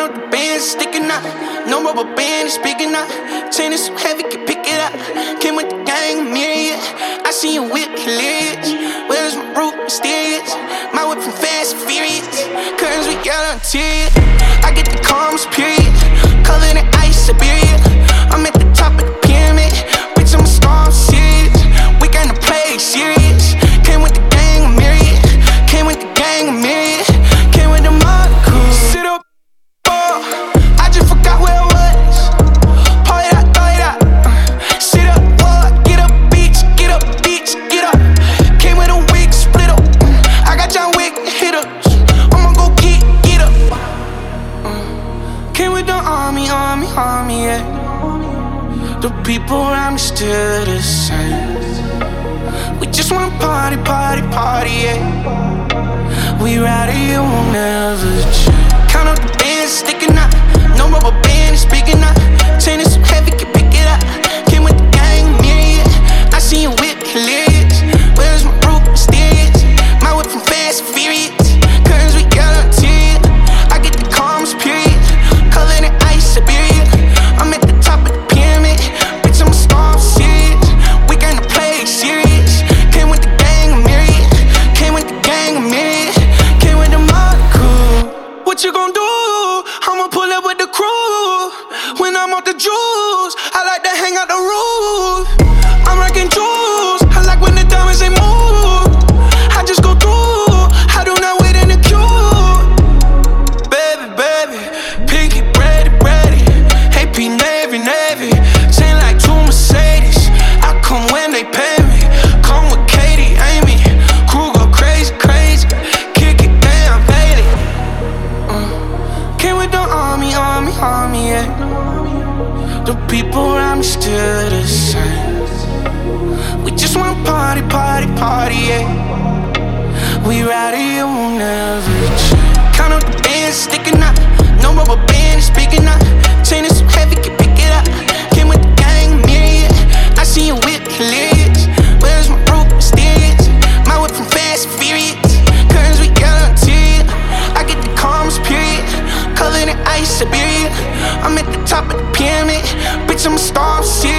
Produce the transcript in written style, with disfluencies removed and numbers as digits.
up the band, sticking out. No rubber band is big enough. Chain is so heavy, can pick it up. Came with the gang, myriad. I see you whip hilarious. Where's my root, mysterious? My whip from Fast and Furious. Curtains we got on interior. I get the calmest period. Covered in ice, Siberia. I'm at the top of the pyramid. Bitch, I'm a star, I'm serious. We gonna play serious. Came with the gang, myriad. Came with the gang, myriad. Came with the mud crew. Sit up, I just forgot where I was. Pour it out, throw it out. Sit up, get up, beach, get up, beach, get up. Came with a wig, split up. I got John Wick hitters. I'ma go get up. Came with the army, yeah. The people around me still the same. We just wanna party, yeah. We ride it, it won't never change. Count up the bands, sticking out. No rubber band is big enough. Chain is so heavy, can pick it up. Came with the gang, myriad. I see you whip hilarious. Where's my root, mysterious? My whip from Fast and Furious. Curtains we got on interior. I get the calmest period. Covered in ice, Siberia. I'm at the top of the pyramid. Bitch, I'm a star, I'm serious. We gonna play serious. Came with the gang, myriad. Came with the gang, myriad. Came with the mud crew. What you gon' do? I'ma pull up with the crew. When I'm off the juice, I like to hang out the roof. I'm rocking jewels. I like when the diamonds they move. I just go through. I do not wait in the queue. Baby, pinky ready. AP Navy. Chain like two Mercedes. I come when they pay me. Come with Katie, Amy. Crew go crazy. Kick it down, Bailey. Came with the army, yeah. The people around me still the same. We just wanna party, yeah. We ride it, it won't never change. Count up the bands, sticking out. No rubber band is big enough. Chain is so heavy, can pick it up. Came with the gang, myriad. I see you whip hilarious. Where's my root, mysterious? My whip from Fast and Furious. Curtains we got on interior. I get the calmest period. Covered in ice, Siberia. I'm at the top of the pyramid. Bitch, I'm a star, I'm serious.